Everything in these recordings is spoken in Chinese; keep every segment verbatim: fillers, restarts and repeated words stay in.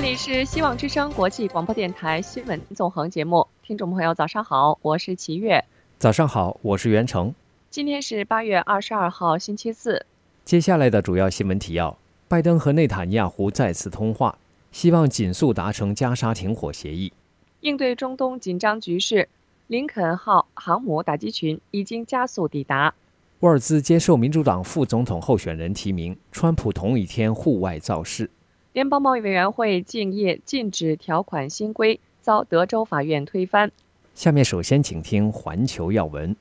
里是希望之声国际广播电台新闻纵横节目，听众朋友早上好，我是齐月。 早上好，我是袁成。 今天是八月二十二号星期四。 接下来的主要新闻提要：拜登和内塔尼亚胡再次通话，希望紧速达成加沙停火协议。 应对中东紧张局势，林肯号航母打击群已经加速抵达。 沃尔兹接受民主党副总统候选人提名，川普同一天户外造势。 联邦贸易委员会竞业禁止条款新规遭德州法院推翻。 下面首先请听环球要闻。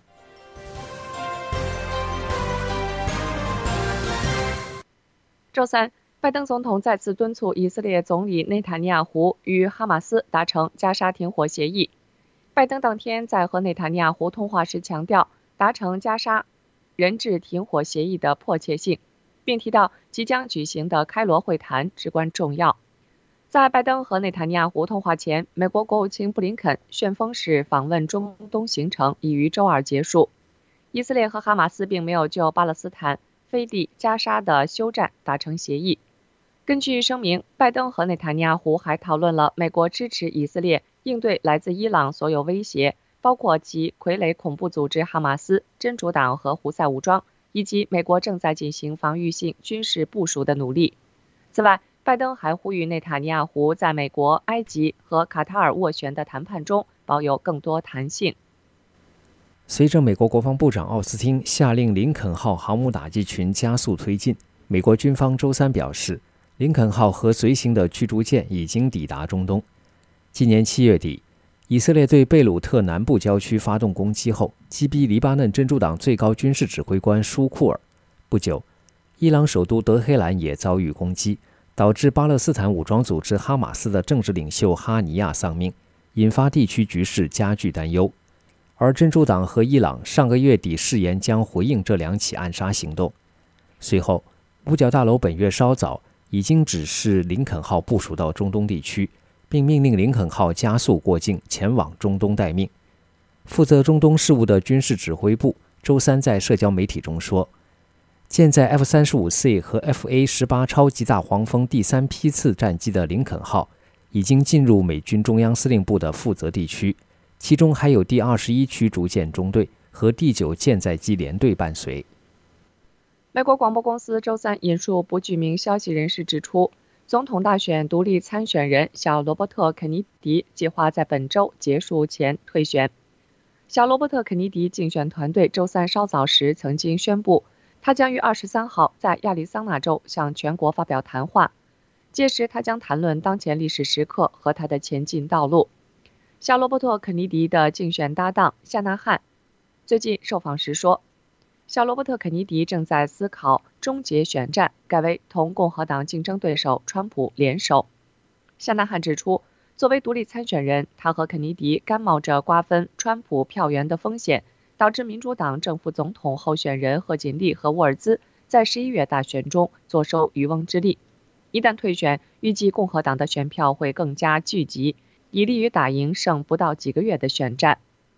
周三，拜登总统再次敦促以色列总理内塔尼亚胡与哈马斯达成加沙停火协议。拜登当天在和内塔尼亚胡通话时强调，达成加沙人质停火协议的迫切性，并提到即将举行的开罗会谈至关重要。在拜登和内塔尼亚胡通话前，美国国务卿布林肯旋风式访问中东行程已于周二结束。以色列和哈马斯并没有就巴勒斯坦飞地加沙的休战达成协议。根据声明，拜登和内塔尼亚胡还讨论了美国支持以色列应对来自伊朗所有威胁，包括其傀儡恐怖组织哈马斯、真主党和胡塞武装，以及美国正在进行防御性军事部署的努力。此外，拜登还呼吁内塔尼亚胡在美国、埃及和卡塔尔斡旋的谈判中保有更多弹性。 随着美国国防部长奥斯汀下令林肯号航母打击群加速推进，美国军方周三表示，林肯号和随行的驱逐舰已经抵达中东。今年七月底，以色列对贝鲁特南部郊区发动攻击后，击毙黎巴嫩真主党最高军事指挥官舒库尔。不久，伊朗首都德黑兰也遭遇攻击，导致巴勒斯坦武装组织哈马斯的政治领袖哈尼亚丧命，引发地区局势加剧担忧。而真主党和伊朗上个月底誓言将回应这两起暗杀行动。随后，五角大楼本月稍早已经指示林肯号部署到中东地区，并命令林肯号加速过境前往中东待命。负责中东事务的军事指挥部周三在社交媒体中说，舰载 F 三十五 C 和 F A 十八 超级大黄蜂第三批次战机的林肯号已经进入美军中央司令部的负责地区，其中还有第二十一驱逐舰中队和第九舰载机联队伴随。 美国广播公司周三引述不具名消息人士指出，总统大选独立参选人小罗伯特·肯尼迪计划在本周结束前退选。小罗伯特·肯尼迪竞选团队周三稍早时曾经宣布，他将于二十三号在亚利桑那州向全国发表谈话，届时他将谈论当前历史时刻和他的前进道路。小罗伯特·肯尼迪的竞选搭档夏纳汉最近受访时说，小罗伯特·肯尼迪正在思考终结选战，改为同共和党竞争对手川普联手。夏纳汉指出，作为独立参选人，他和肯尼迪甘冒着瓜分川普票源的风险，导致民主党正副总统候选人贺锦丽和沃尔兹在十一月大选中坐收渔翁之利。一旦退选，预计共和党的选票会更加聚集，以利于打赢剩不到几个月的选战。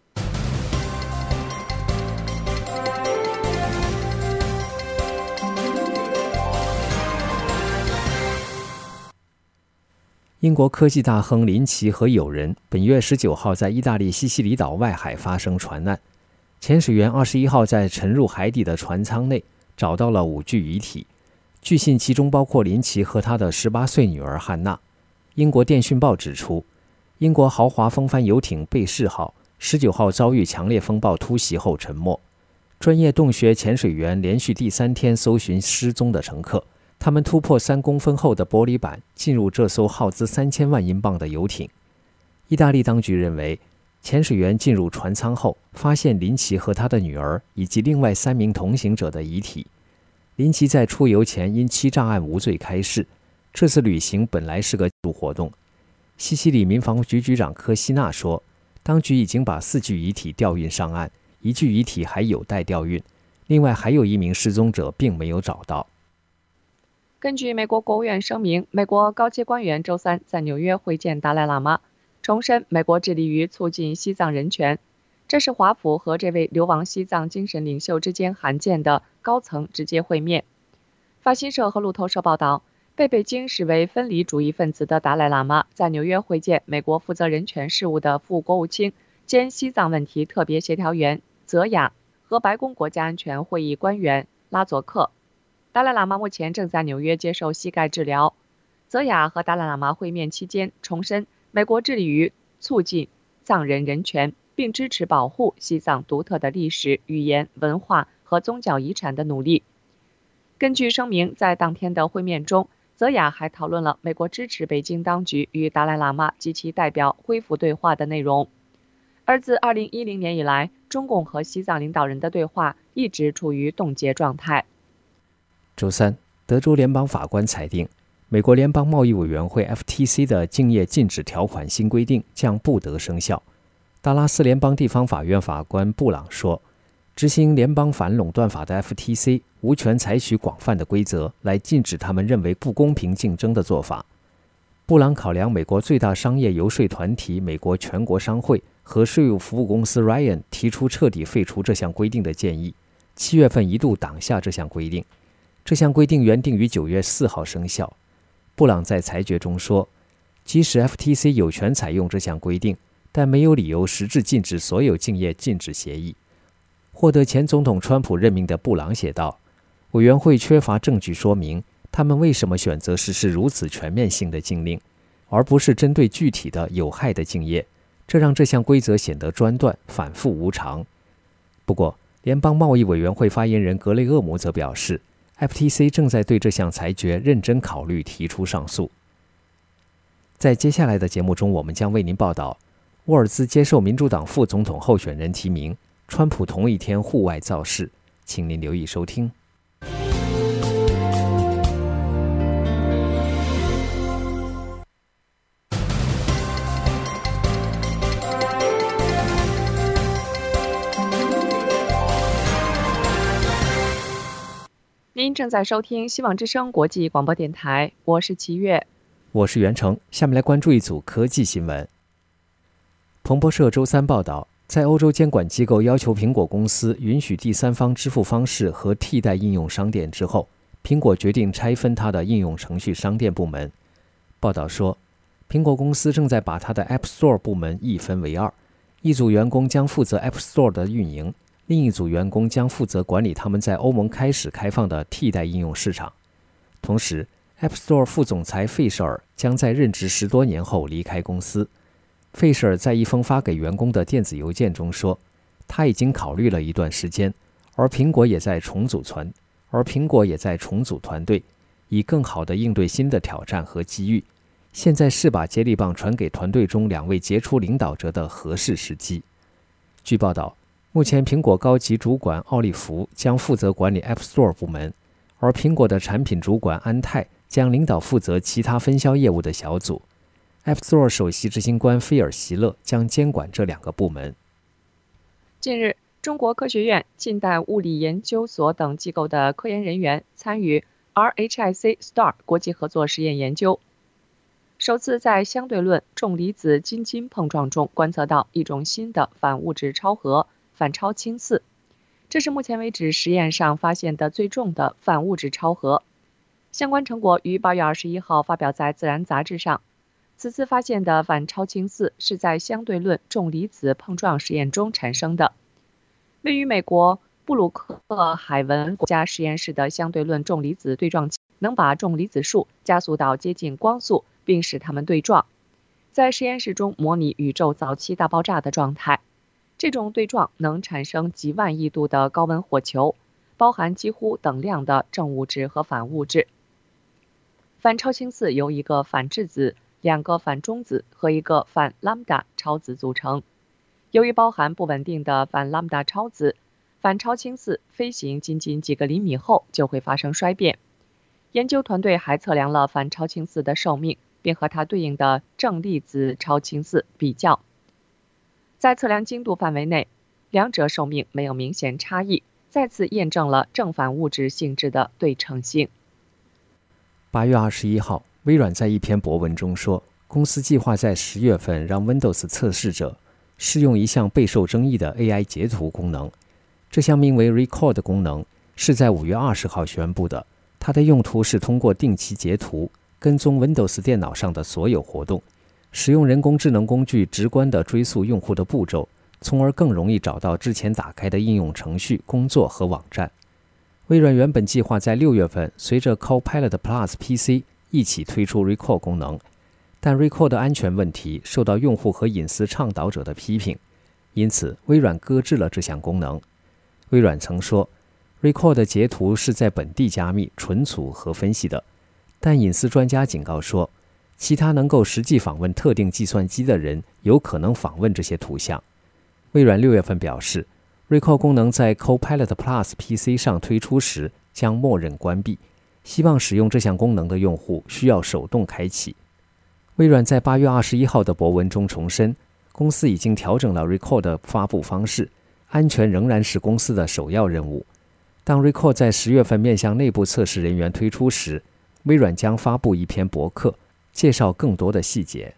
英国科技大亨林奇和友人本月十九号在意大利西西里岛外海发生船难，潜水员二十一号在沉入海底的船舱内找到了五具遗体，据信其中包括林奇和他的十八岁女儿汉娜。英国电讯报指出，英国豪华风帆游艇贝氏号十九号遭遇强烈风暴突袭后沉没，专业洞穴潜水员连续第三天搜寻失踪的乘客，他们突破三公分厚的玻璃板，进入这艘耗资三千万英镑的游艇。意大利当局认为，潜水员进入船舱后，发现林奇和他的女儿以及另外三名同行者的遗体。林奇在出游前因欺诈案无罪开释，这次旅行本来是个纪录活动。西西里民防局局长科西纳说，当局已经把四具遗体调运上岸，一具遗体还有待调运，另外还有一名失踪者并没有找到。 根据美国国务院声明，美国高阶官员周三在纽约会见达赖喇嘛，重申美国致力于促进西藏人权。这是华府和这位流亡西藏精神领袖之间罕见的高层直接会面。法新社和路透社报道， 被北京视为分离主义分子的达赖喇嘛在纽约会见美国负责人权事务的副国务卿兼西藏问题特别协调员泽雅和白宫国家安全会议官员拉佐克。达赖喇嘛目前正在纽约接受膝盖治疗。泽雅和达赖喇嘛会面期间重申，美国致力于促进藏人人权，并支持保护西藏独特的历史、语言、文化和宗教遗产的努力。根据声明，在当天的会面中，泽雅还讨论了美国支持北京当局与达赖喇嘛及其代表恢复对话的内容。而自二零一零年以来，中共和西藏领导人的对话一直处于冻结状态。 周三，德州联邦法官裁定，美国联邦贸易委员会 F T C 的竞业禁止条款新规定将不得生效。达拉斯联邦地方法院法官布朗说，执行联邦反垄断法的 F T C 无权采取广泛的规则来禁止他们认为不公平竞争的做法。布朗考量美国最大商业游说团体美国全国商会和税务服务公司 Ryan 提出彻底废除这项规定的建议，七月份一度挡下这项规定。这项规定原定于九月四号生效。布朗在裁决中说，即使 F T C 有权采用这项规定，但没有理由实质禁止所有竞业禁止协议。获得前总统川普任命的布朗写道，委员会缺乏证据说明他们为什么选择实施如此全面性的禁令，而不是针对具体的有害的竞业，这让这项规则显得专断、反复无常。不过，联邦贸易委员会发言人格雷厄姆则表示， F T C 正在对这项裁决认真考虑提出上诉。在接下来的节目中，我们将为您报道，沃尔兹接受民主党副总统候选人提名，川普同一天户外造势，请您留意收听。 您正在收听希望之声国际广播电台，我是齐月， 我是袁成。下面来关注一组科技新闻。彭博社周三报道，在欧洲监管机构要求苹果公司允许第三方支付方式和替代应用商店之后，苹果决定拆分它的应用程序商店部门。报道说，苹果公司正在把它的 App Store 部门一分为二，一组员工将负责 App Store 的运营，另一组员工将负责管理他们在欧盟开始开放的替代应用市场。同时 App Store 副总裁费舍尔将在任职十多年后离开公司。费舍尔在一封发给员工的电子邮件中说，他已经考虑了一段时间，而苹果也在重组团而苹果也在重组团队，以更好地应对新的挑战和机遇。现在是把接力棒传给团队中两位杰出领导者的合适时机。据报道，目前苹果高级主管奥利弗将负责管理 App Store 部门，而苹果的产品主管安泰将领导负责其他分销业务的小组。App Store 首席执行官菲尔席勒将监管这两个部门。 近日，中国科学院近代物理研究所等机构的科研人员参与 R H I C S T A R 国际合作实验研究，首次在相对论重离子金金碰撞中观测到一种新的反物质超核反超氢四，这是目前为止实验上发现的最重的反物质超核。相关成果于八月二十一号发表在《自然》杂志上。此次发现的反超氢四是在相对论重离子碰撞实验中产生的。位于美国布鲁克海文国家实验室的相对论重离子对撞器能把重离子数加速到接近光速，并使它们对撞，在实验室中模拟宇宙早期大爆炸的状态。这种对撞能产生几万亿度的高温火球，包含几乎等量的正物质和反物质。反超氢四由一个反质子、两个反中子和一个反拉姆达超子组成。由于包含不稳定的反拉姆达超子，反超氢四飞行仅仅几个厘米后就会发生衰变。研究团队还测量了反超氢四的寿命，并和它对应的正粒子超氢四比较。在测量精度范围内，两者寿命没有明显差异，再次验证了正反物质性质的对称性。 八月二十一号，微软在一篇博文中说，公司计划在十月份让 Windows 测试者试用一项备受争议的 A I 截图功能。这项名为 Record 的功能是在五月二十号宣布的， 它的用途是通过定期截图跟踪 Windows 电脑上的所有活动，使用人工智能工具直观地追溯用户的步骤，从而更容易找到之前打开的应用程序、工作和网站。微软原本计划在六月份随着 Copilot Plus P C 一起推出 Recall 功能，但 Recall 的安全问题受到用户和隐私倡导者的批评，因此微软搁置了这项功能。微软曾说 Recall 的截图是在本地加密、存储和分析的，但隐私专家警告说，其他能够实际访问特定计算机的人有可能访问这些图像。微软六月份表示， Recall 功能在 Copilot Plus P C 上推出时将默认关闭，希望使用这项功能的用户需要手动开启。微软在八月二十一号的博文中重申，公司已经调整了 Recall 的发布方式，安全仍然是公司的首要任务。当 Recall 在十月份面向内部测试人员推出时，微软将发布一篇博客，介绍更多的细节。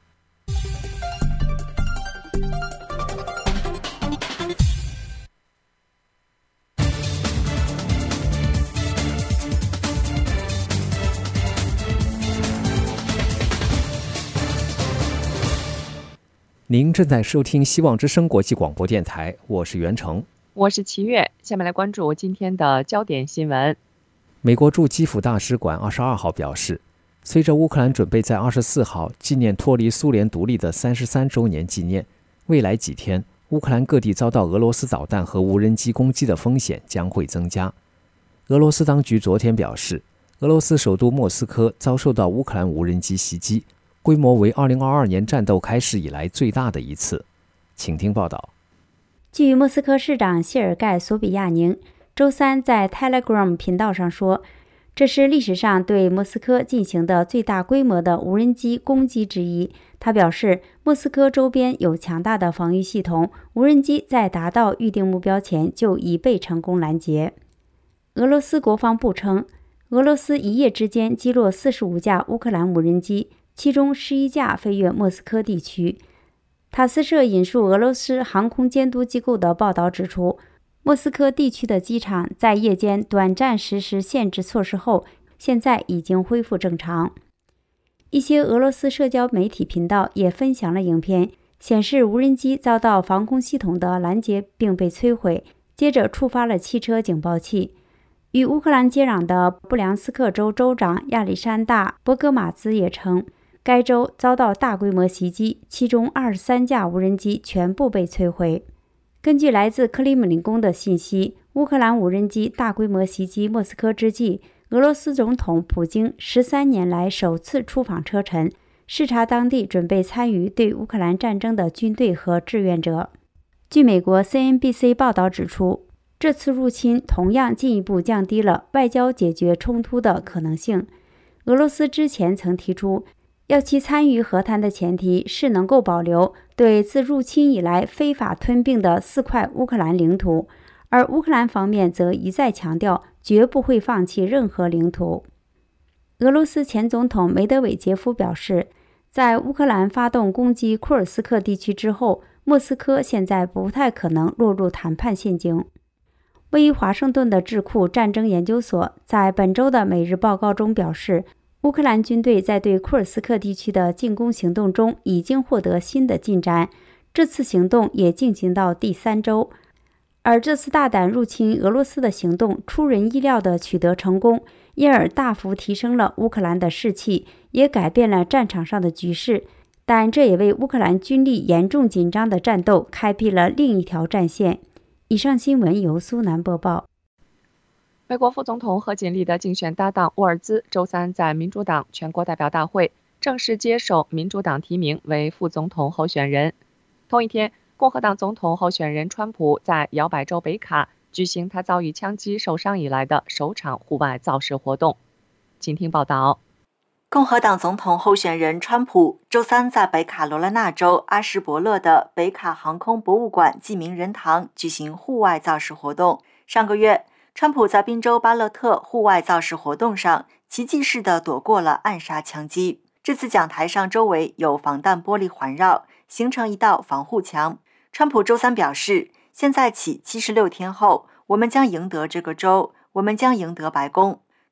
您正在收听希望之声国际广播电台，我是袁成， 我是齐月。下面来关注今天的焦点新闻。 美国驻基辅大使馆二十二号表示，随着乌克兰准备在二十四号纪念脱离苏联独立的三十三周年纪念，未来几天乌克兰各地遭到俄罗斯导弹和无人机攻击的风险将会增加。俄罗斯当局昨天表示，俄罗斯首都莫斯科遭受到乌克兰无人机袭击，规模为二零二二年战斗开始以来最大的一次。请听报道。 据莫斯科市长谢尔盖·索比亚宁周三在 Telegram 频道上说，这是历史上对莫斯科进行的最大规模的无人机攻击之一。他表示，莫斯科周边有强大的防御系统，无人机在达到预定目标前就已被成功拦截。俄罗斯国防部称，俄罗斯一夜之间击落四十五架乌克兰无人机，其中十一架飞越莫斯科地区。塔斯社引述俄罗斯航空监督机构的报道指出，莫斯科地区的机场在夜间短暂实施限制措施后，现在已经恢复正常。一些俄罗斯社交媒体频道也分享了影片，显示无人机遭到防空系统的拦截并被摧毁，接着触发了汽车警报器。与乌克兰接壤的布良斯克州州长亚历山大·博格马兹也称，该州遭到大规模袭击，其中二十三架无人机全部被摧毁。根据来自克里姆林宫的信息，乌克兰无人机大规模袭击莫斯科之际，俄罗斯总统普京十三年来首次出访车臣，视察当地准备参与对乌克兰战争的军队和志愿者。据美国 C N B C 报道指出，这次入侵同样进一步降低了外交解决冲突的可能性。俄罗斯之前曾提出，要其参与和谈的前提是能够保留对自入侵以来非法吞并的四块乌克兰领土，而乌克兰方面则一再强调绝不会放弃任何领土。俄罗斯前总统梅德韦杰夫表示，在乌克兰发动攻击库尔斯克地区之后，莫斯科现在不太可能落入谈判陷阱。位于华盛顿的智库战争研究所在本周的每日报告中表示，乌克兰军队在对库尔斯克地区的进攻行动中已经获得新的进展，这次行动也进行到第三周。而这次大胆入侵俄罗斯的行动出人意料地取得成功，因而大幅提升了乌克兰的士气，也改变了战场上的局势，但这也为乌克兰军力严重紧张的战斗开辟了另一条战线。以上新闻由苏南播报。 美国副总统贺锦丽的竞选搭档沃尔兹周三在民主党全国代表大会正式接受民主党提名为副总统候选人。同一天，共和党总统候选人川普在摇摆州北卡举行他遭遇枪击受伤以来的首场户外造势活动。请听报道。 共和党总统候选人川普周三在北卡罗来纳州阿什伯勒的北卡航空博物馆记名人堂举行户外造势活动。上个月，川普在宾州巴勒特户外造势活动上奇迹似的躲过了暗杀枪击。这次讲台上周围有防弹玻璃环绕，形成一道防护墙。川普周三表示，现在起七十六天后，我们将赢得这个州，我们将赢得白宫。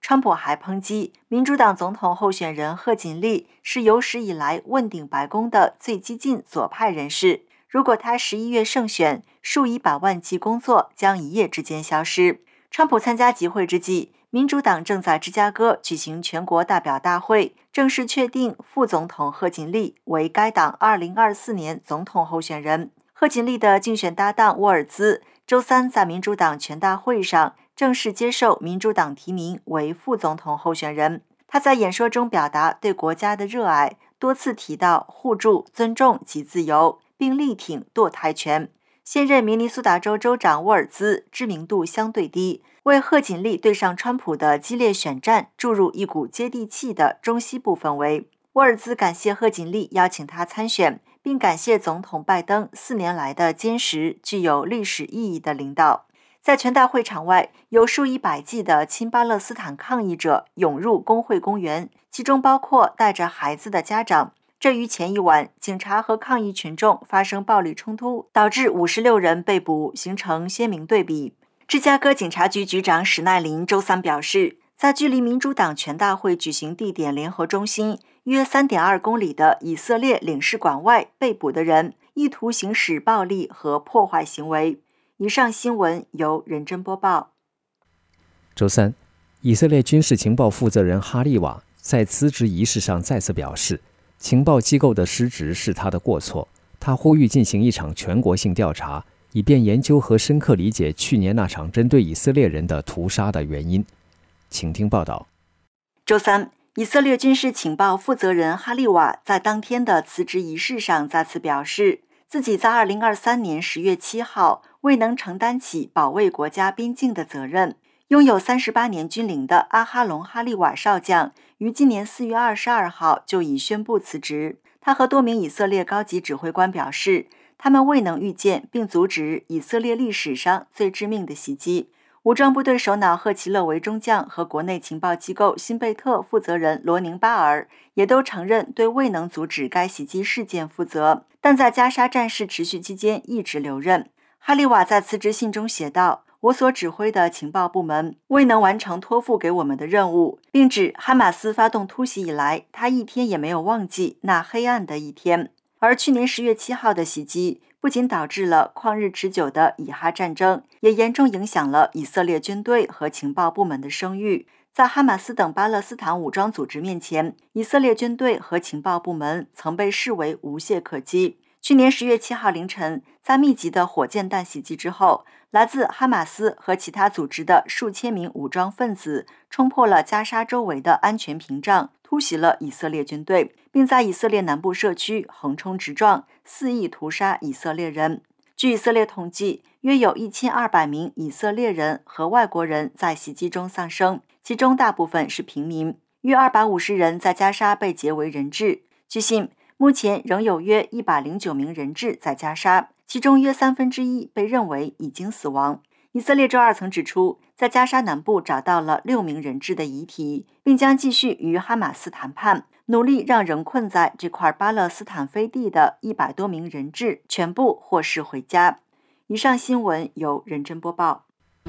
川普还抨击民主党总统候选人贺锦丽是有史以来问鼎白宫的最激进左派人士。如果他十一月胜选，数以百万计工作将一夜之间消失。川普参加集会之际，民主党正在芝加哥举行全国代表大会，正式确定副总统贺锦丽为该党二零二四年总统候选人。贺锦丽的竞选搭档沃尔兹周三在民主党全大会上正式接受民主党提名为副总统候选人。他在演说中表达对国家的热爱，多次提到互助、尊重及自由，并力挺堕胎权。现任明尼苏达州州长沃尔兹知名度相对低，为贺锦丽对上川普的激烈选战注入一股接地气的中西部氛围。沃尔兹感谢贺锦丽邀请他参选，并感谢总统拜登四年来的坚实、具有历史意义的领导。在全大会场外，有数以百计的亲巴勒斯坦抗议者涌入工会公园，其中包括带着孩子的家长。这与前一晚警察和抗议群众发生暴力冲突，导致五十六人被捕，形成鲜明对比。芝加哥警察局局长史奈林周三表示，在距离民主党全大会举行地点联合中心约 三点二公里的以色列领事馆外被捕的人意图行使暴力和破坏行为。以上新闻由任真播报。 周三，以色列军事情报负责人哈利瓦在辞职仪式上再次表示，情报机构的失职是他的过错。他呼吁进行一场全国性调查，以便研究和深刻理解去年那场针对以色列人的屠杀的原因。请听报道。 周三，以色列军事情报负责人哈利瓦在当天的辞职仪式上再次表示，自己在二零二三年十月七号未能承担起保卫国家边境的责任。拥有三十八年军龄的阿哈隆·哈利瓦少将于今年四月二十二号就已宣布辞职。他和多名以色列高级指挥官表示，他们未能预见并阻止以色列历史上最致命的袭击。武装部队首脑赫奇勒维中将和国内情报机构辛贝特负责人罗宁巴尔也都承认对未能阻止该袭击事件负责，但在加沙战事持续期间一直留任。哈利瓦在辞职信中写道，我所指挥的情报部门未能完成托付给我们的任务，并指哈马斯发动突袭以来，他一天也没有忘记那黑暗的一天。而去年十月七号的袭击不仅导致了旷日持久的以哈战争，也严重影响了以色列军队和情报部门的声誉。在哈马斯等巴勒斯坦武装组织面前，以色列军队和情报部门曾被视为无懈可击。去年十月七号凌晨，在密集的火箭弹袭击之后，来自哈马斯和其他组织的数千名武装分子冲破了加沙周围的安全屏障，突袭了以色列军队，并在以色列南部社区横冲直撞，肆意屠杀以色列人。据以色列统计，约有一千二百名以色列人和外国人在袭击中丧生，其中大部分是平民，约二百五十人在加沙被劫为人质。据悉，目前仍有约一百零九名人质在加沙，其中约三分之一被认为已经死亡。以色列周二曾指出，在加沙南部找到了六名人质的遗体，并将继续与哈马斯谈判，努力让仍困在这块巴勒斯坦飞地的一百多名人质全部获释回家。以上新闻由任真播报。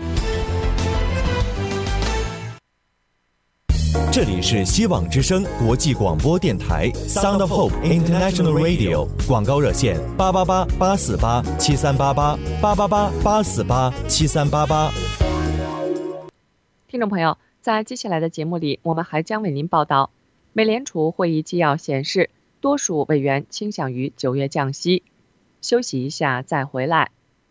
这里是希望之声国际广播电台 Sound of Hope International Radio， 广告热线八八八八四八七三八八八八八八四八七三八八。 听众朋友，在接下来的节目里，我们还将为您报道，美联储会议纪要显示，多数委员倾向于九月降息。休息一下再回来。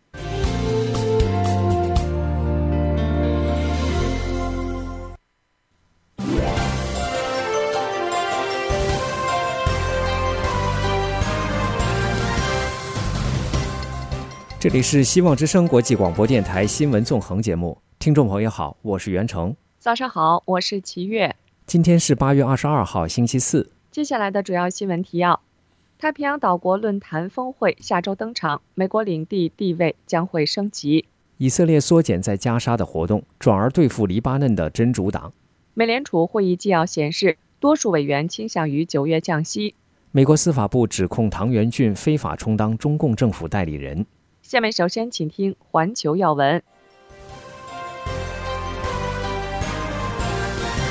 这里是希望之声国际广播电台新闻纵横节目，听众朋友好，我是袁成。 早上好，我是齐月。 今天是八月二十二号，星期四。 接下来的主要新闻提要：太平洋岛国论坛峰会下周登场，美国领地地位将会升级。 以色列缩减在加沙的活动，转而对付黎巴嫩的真主党。 美联储会议纪要显示，多数委员倾向于九月降息。 美国司法部指控唐元俊非法充当中共政府代理人。 下面首先请听环球要闻。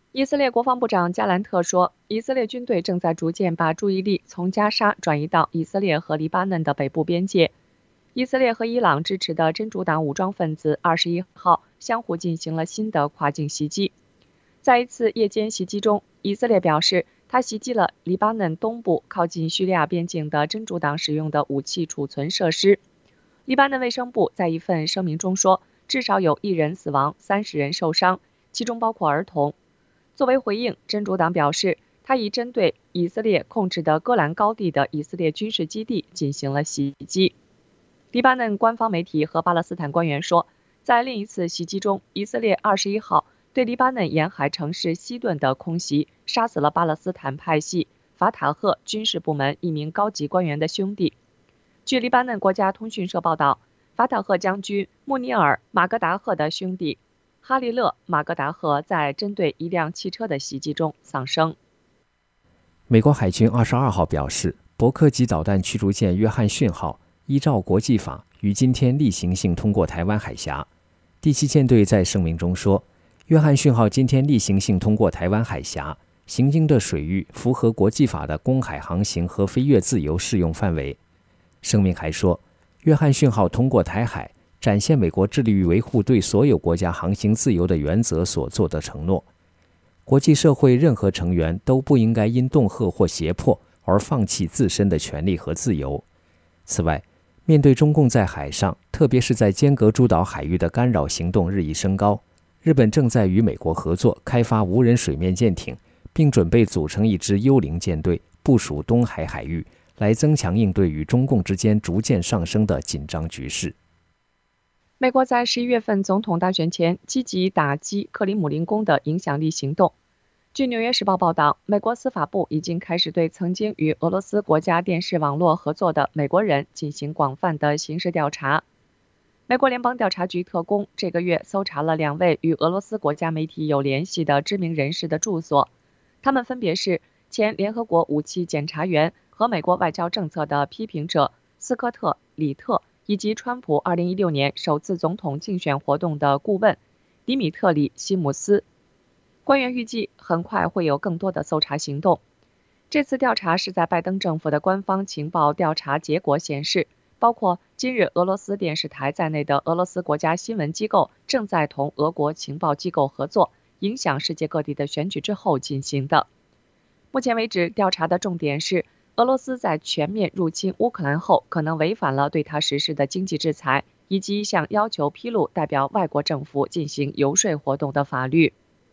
以色列国防部长加兰特说，以色列军队正在逐渐把注意力从加沙转移到以色列和黎巴嫩的北部边界。以色列和伊朗支持的真主党武装分子二十一号相互进行了新的跨境袭击。在一次夜间袭击中，以色列表示，他袭击了黎巴嫩东部靠近叙利亚边境的真主党使用的武器储存设施。黎巴嫩卫生部在一份声明中说，至少有一人死亡，三十人受伤，其中包括儿童。作为回应，真主党表示，他已针对以色列控制的戈兰高地的以色列军事基地进行了袭击。黎巴嫩官方媒体和巴勒斯坦官员说，在另一次袭击中，以色列二十一号对黎巴嫩沿海城市西顿的空袭，杀死了巴勒斯坦派系法塔赫军事部门一名高级官员的兄弟。据黎巴嫩国家通讯社报道，法塔赫将军穆尼尔·马格达赫的兄弟哈利勒·马格达赫在针对一辆汽车的袭击中丧生。 美国海军二十二号表示，伯克级导弹驱逐舰约翰逊号依照国际法于今天例行性通过台湾海峡。第七舰队在声明中说，约翰逊号今天例行性通过台湾海峡，行经的水域符合国际法的公海航行和飞越自由适用范围。声明还说，约翰逊号通过台海，展现美国致力于维护对所有国家航行自由的原则所做的承诺。国际社会任何成员都不应该因恫吓或胁迫而放弃自身的权利和自由。此外，面对中共在海上，特别是在尖阁诸岛海域的干扰行动日益升高，日本正在与美国合作开发无人水面舰艇，并准备组成一支幽灵舰队，部署东海海域，来增强应对与中共之间逐渐上升的紧张局势。 美国在十一月份总统大选前积极打击克里姆林宫的影响力行动。据《纽约时报》报道，美国司法部已经开始对曾经与俄罗斯国家电视网络合作的美国人进行广泛的刑事调查。美国联邦调查局特工这个月搜查了两位与俄罗斯国家媒体有联系的知名人士的住所，他们分别是前联合国武器检察员和美国外交政策的批评者斯科特·里特，以及川普二零一六年首次总统竞选活动的顾问迪米特里·西姆斯。官员预计很快会有更多的搜查行动。这次调查是在拜登政府的官方情报调查结果显示，包括今日俄罗斯电视台在内的俄罗斯国家新闻机构正在同俄国情报机构合作，影响世界各地的选举之后进行的。目前为止，调查的重点是俄罗斯在全面入侵乌克兰后，可能违反了对他实施的经济制裁，以及向要求披露代表外国政府进行游说活动的法律。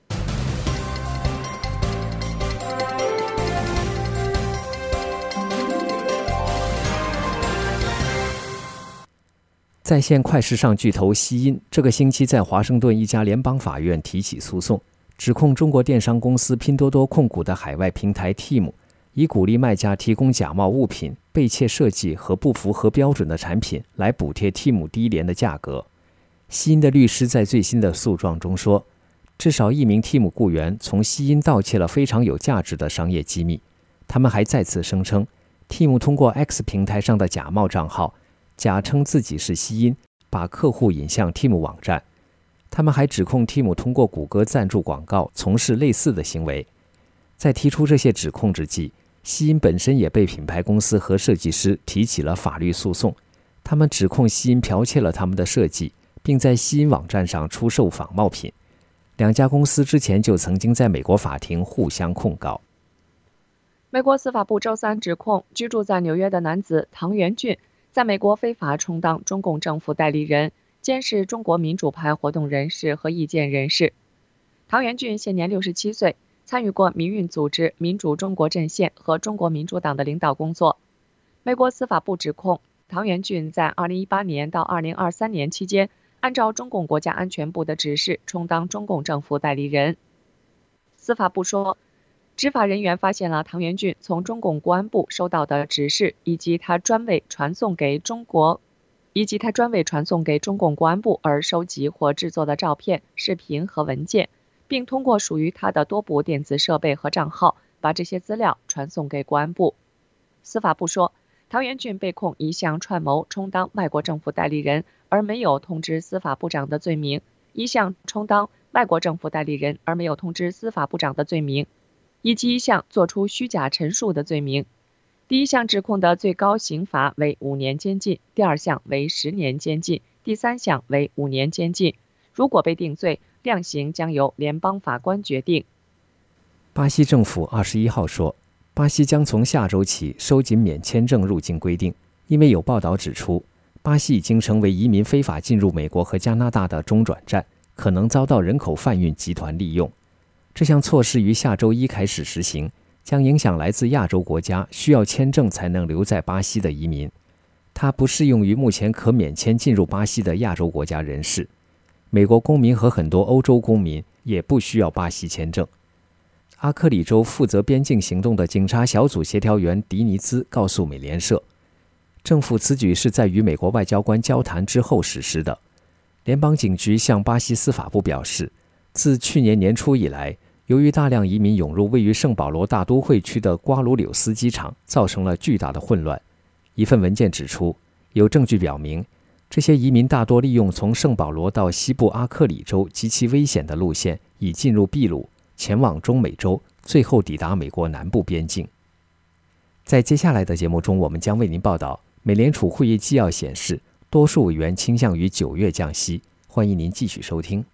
在线快时尚巨头西音这个星期在华盛顿一家联邦法院提起诉讼，指控中国电商公司拼多多控股的海外平台 Temu 以鼓励卖家提供假冒物品、被窃设计和不符合标准的产品来补贴 Temu 低廉的价格。西音的律师在最新的诉状中说，至少一名 Temu 雇员从西音盗窃了非常有价值的商业机密。他们还再次声称 Temu 通过 X 平台上的假冒账号假称自己是西音，把客户引向 Temu 网站。他们还指控 Temu 通过谷歌赞助广告从事类似的行为。在提出这些指控之际，西音本身也被品牌公司和设计师提起了法律诉讼。他们指控西音剽窃了他们的设计，并在西音网站上出售仿冒品。两家公司之前就曾经在美国法庭互相控告。 美国司法部周三指控居住在纽约的男子唐元俊在美国非法充当中共政府代理人，监视中国民主派活动人士和意见人士。唐元俊现年六十七岁，参与过民运组织民主中国阵线和中国民主党的领导工作。美国司法部指控唐元俊在二零一八年到二零二三年期间，按照中共国家安全部的指示充当中共政府代理人。司法部说，执法人员发现了唐元俊从中共国安部收到的指示，以及他专为传送给中国，以及他专为传送给中共国安部而收集或制作的照片、视频和文件，并通过属于他的多部电子设备和账号，把这些资料传送给国安部。司法部说，唐元俊被控一项串谋充当外国政府代理人而没有通知司法部长的罪名，一项充当外国政府代理人而没有通知司法部长的罪名，以及一项作出虚假陈述的罪名。第一项指控的最高刑罚为五年监禁，第二项为十年监禁，第三项为五年监禁。如果被定罪，量刑将由联邦法官决定。 巴西政府二十一号说，巴西将从下周起收紧免签证入境规定，因为有报道指出，巴西已经成为移民非法进入美国和加拿大的中转站，可能遭到人口贩运集团利用。这项措施于下周一开始实行，将影响来自亚洲国家需要签证才能留在巴西的移民。它不适用于目前可免签进入巴西的亚洲国家人士。美国公民和很多欧洲公民也不需要巴西签证。阿克里州负责边境行动的警察小组协调员迪尼兹告诉美联社，政府此举是在与美国外交官交谈之后实施的。联邦警局向巴西司法部表示，自去年年初以来，由于大量移民涌入位于圣保罗大都会区的瓜鲁柳斯机场，造成了巨大的混乱。一份文件指出，有证据表明，这些移民大多利用从圣保罗到西部阿克里州极其危险的路线，以进入秘鲁，前往中美洲，最后抵达美国南部边境。在接下来的节目中，我们将为您报道，美联储会议纪要显示，多数委员倾向于九月降息。欢迎您继续收听。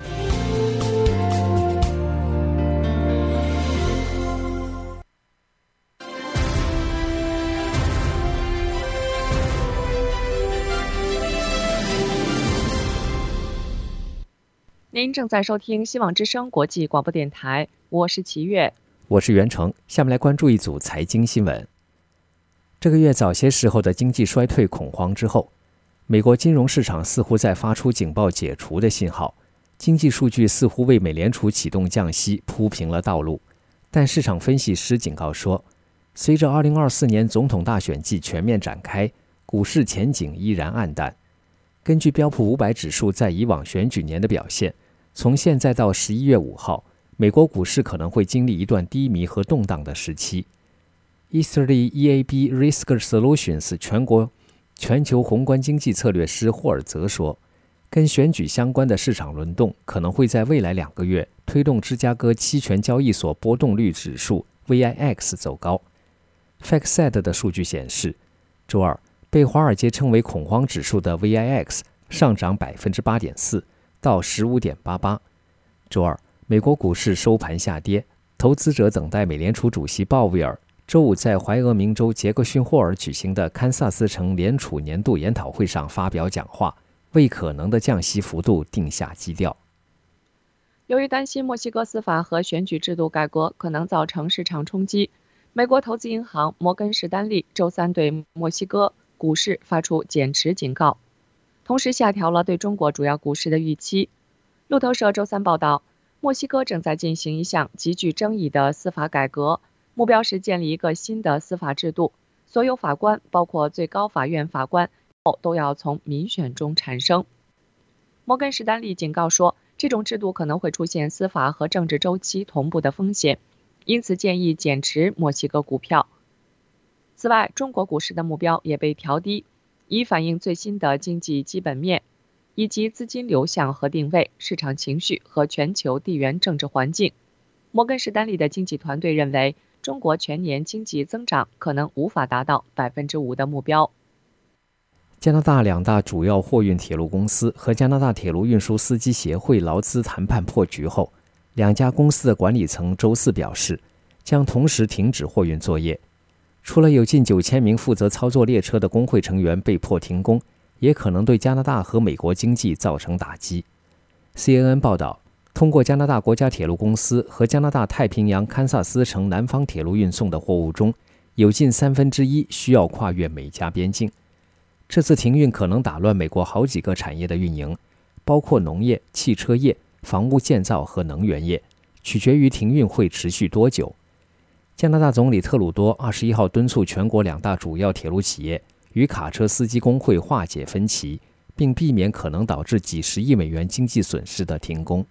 您正在收听希望之声国际广播电台，我是齐月， 我是袁成。下面来关注一组财经新闻。这个月早些时候的经济衰退恐慌之后，美国金融市场似乎在发出警报解除的信号，经济数据似乎为美联储启动降息铺平了道路。但市场分析师警告说，随着二零二四年总统大选季全面展开，股市前景依然暗淡。根据标普五百指数在以往选举年的表现，从现在到十一月五号，美国股市可能会经历一段低迷和动荡的时期。Easterly E A B Risk Solutions 全国全球宏观经济策略师霍尔泽说，跟选举相关的市场轮动可能会在未来两个月推动芝加哥期权交易所波动率指数 V I X 走高。F A C T 的数据显示，周二被华尔街称为恐慌指数的 V I X 上涨 百分之八点四 到 十五点八八。 周二美国股市收盘下跌，投资者等待美联储主席鲍威尔周五在怀俄明州杰克逊霍尔举行的堪萨斯城联储年度研讨会上发表讲话，为可能的降息幅度定下基调。 由于担心墨西哥司法和选举制度改革可能造成市场冲击，美国投资银行摩根士丹利周三对墨西哥股市发出减持警告，同时下调了对中国主要股市的预期。路透社周三报道，墨西哥正在进行一项极具争议的司法改革，目标是建立一个新的司法制度，所有法官，包括最高法院法官，都要从民选中产生。摩根士丹利警告说，这种制度可能会出现司法和政治周期同步的风险，因此建议减持墨西哥股票。此外，中国股市的目标也被调低，以反映最新的经济基本面，以及资金流向和定位、市场情绪和全球地缘政治环境。摩根士丹利的经济团队认为，中国全年经济增长可能无法达到 百分之五 的目标。 加拿大两大主要货运铁路公司和加拿大铁路运输司机协会劳资谈判破局后，两家公司的管理层周四表示，将同时停止货运作业。除了有近九千名负责操作列车的工会成员被迫停工，也可能对加拿大和美国经济造成打击。C N N 报道，通过加拿大国家铁路公司和加拿大太平洋堪萨斯城南方铁路运送的货物中，有近三分之一需要跨越美加边境。这次停运可能打乱美国好几个产业的运营，包括农业、汽车业、房屋建造和能源业，取决于停运会持续多久。加拿大总理特鲁多二十一号敦促全国两大主要铁路企业与卡车司机工会化解分歧，并避免可能导致几十亿美元经济损失的停工。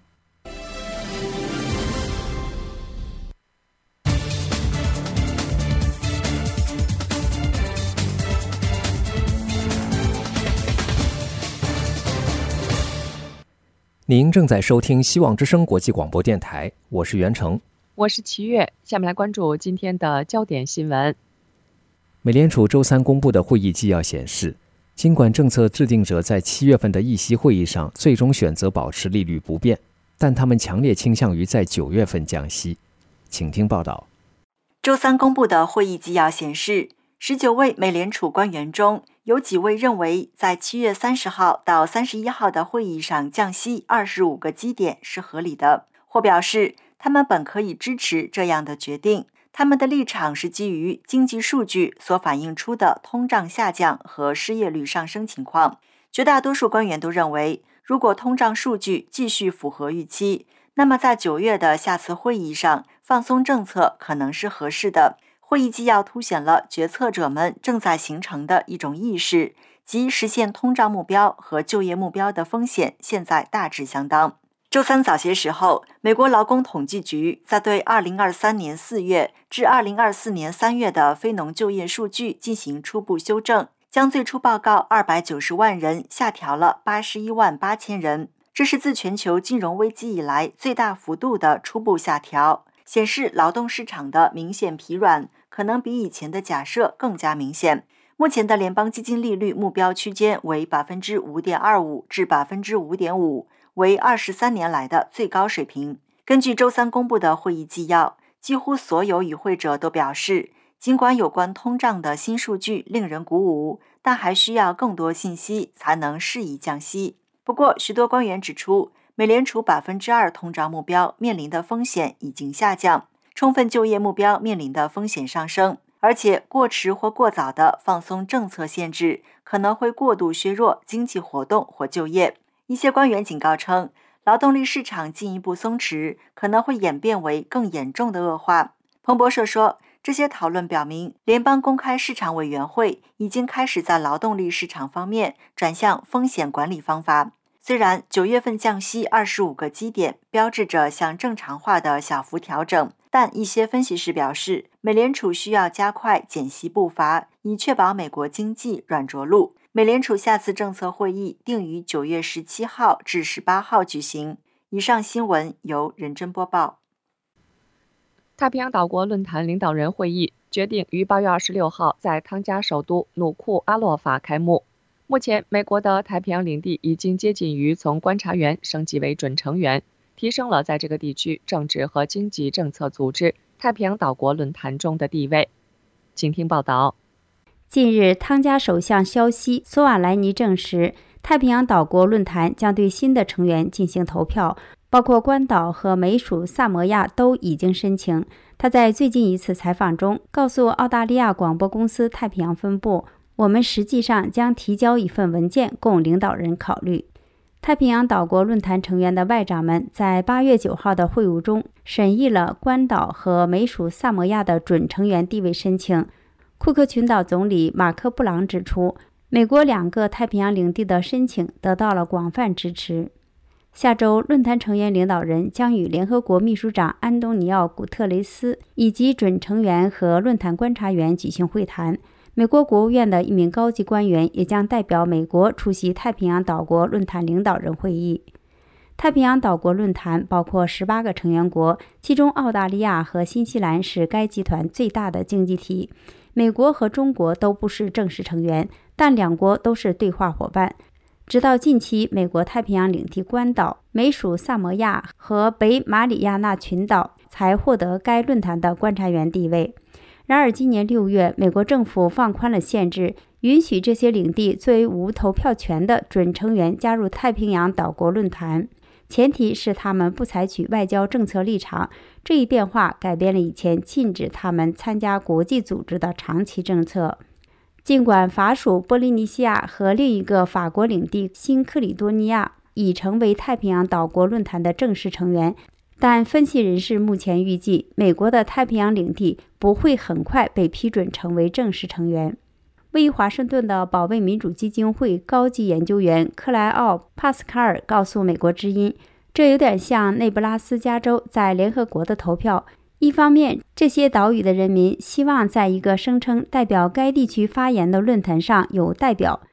您正在收听希望之声国际广播电台，我是袁成， 我是齐月。下面来关注今天的焦点新闻。 美联储周三公布的会议纪要显示，尽管政策制定者在七月份的议息会议上最终选择保持利率不变，但他们强烈倾向于在九月份降息。请听报道。 周三公布的会议纪要显示，十九位美联储官员中有几位认为在七月三十号到三十一号的会议上降息二十五个基点是合理的，或表示他们本可以支持这样的决定。他们的立场是基于经济数据所反映出的通胀下降和失业率上升情况。绝大多数官员都认为，如果通胀数据继续符合预期，那么在九月的下次会议上放松政策可能是合适的。会议纪要凸显了决策者们正在形成的一种意识，即实现通胀目标和就业目标的风险现在大致相当。周三早些时候，美国劳工统计局在对二零二三年四月至二零二四年三月的非农就业数据进行初步修正，将最初报告二百九十万人下调了八十一万八千人，这是自全球金融危机以来最大幅度的初步下调，显示劳动市场的明显疲软可能比以前的假设更加明显。目前的联邦基金利率目标区间为 百分之五点二五 至 百分之五点五， 为二十三年来的最高水平。根据周三公布的会议纪要，几乎所有与会者都表示，尽管有关通胀的新数据令人鼓舞，但还需要更多信息才能适宜降息。不过，许多官员指出，美联储 百分之二 通胀目标面临的风险已经下降，充分就业目标面临的风险上升，而且过迟或过早的放松政策限制可能会过度削弱经济活动或就业。一些官员警告称，劳动力市场进一步松弛可能会演变为更严重的恶化。彭博社说，这些讨论表明，联邦公开市场委员会已经开始在劳动力市场方面转向风险管理方法。虽然九月份降息二十五个基点标志着向正常化的小幅调整，但一些分析师表示，美联储需要加快减息步伐，以确保美国经济软着陆。美联储下次政策会议定于九月十七号至十八号举行。以上新闻由任真播报。 太平洋岛国论坛领导人会议决定于八月二十六号在汤加首都努库阿洛法开幕。目前，美国的太平洋领地已经接近于从观察员升级为准成员，提升了在这个地区政治和经济政策组织太平洋岛国论坛中的地位。请听报道。 近日，汤加首相肖希·索瓦莱尼证实，太平洋岛国论坛将对新的成员进行投票，包括关岛和美属萨摩亚都已经申请。他在最近一次采访中告诉澳大利亚广播公司太平洋分部，我们实际上将提交一份文件供领导人考虑。太平洋岛国论坛成员的外长们在八月九号的会晤中审议了关岛和美属萨摩亚的准成员地位申请。库克群岛总理马克·布朗指出，美国两个太平洋领地的申请得到了广泛支持。下周，论坛成员领导人将与联合国秘书长安东尼奥·古特雷斯以及准成员和论坛观察员举行会谈。美国国务院的一名高级官员也将代表美国出席太平洋岛国论坛领导人会议。太平洋岛国论坛包括十八个成员国，其中澳大利亚和新西兰是该集团最大的经济体。美国和中国都不是正式成员，但两国都是对话伙伴。直到近期，美国太平洋领地关岛、美属萨摩亚和北马里亚纳群岛才获得该论坛的观察员地位。然而，今年六月，美国政府放宽了限制，允许这些领地作为无投票权的准成员加入太平洋岛国论坛，前提是他们不采取外交政策立场。这一变化改变了以前禁止他们参加国际组织的长期政策。尽管法属波利尼西亚和另一个法国领地新克里多尼亚已成为太平洋岛国论坛的正式成员，但分析人士目前预计，美国的太平洋领地不会很快被批准成为正式成员。位于华盛顿的保卫民主基金会高级研究员克莱奥·帕斯卡尔告诉美国之音，这有点像内布拉斯加州在联合国的投票。一方面，这些岛屿的人民希望在一个声称代表该地区发言的论坛上有代表；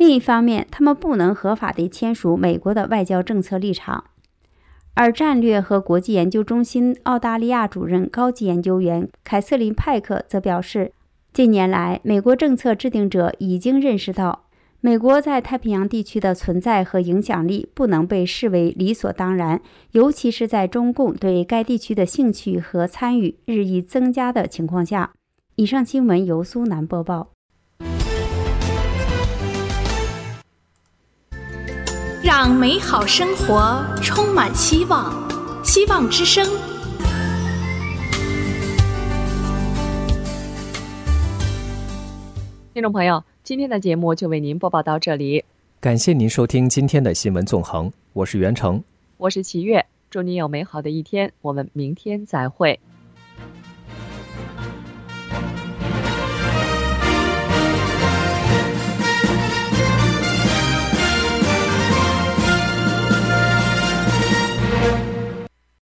另一方面，他们不能合法地签署美国的外交政策立场。而战略和国际研究中心澳大利亚主任高级研究员凯瑟琳·派克则表示，近年来，美国政策制定者已经认识到，美国在太平洋地区的存在和影响力不能被视为理所当然，尤其是在中共对该地区的兴趣和参与日益增加的情况下。以上新闻由苏南播报。 让美好生活充满希望，希望之声。 听众朋友，今天的节目就为您播报到这里， 感谢您收听今天的新闻纵横，我是袁成， 我是齐月，祝您有美好的一天，我们明天再会。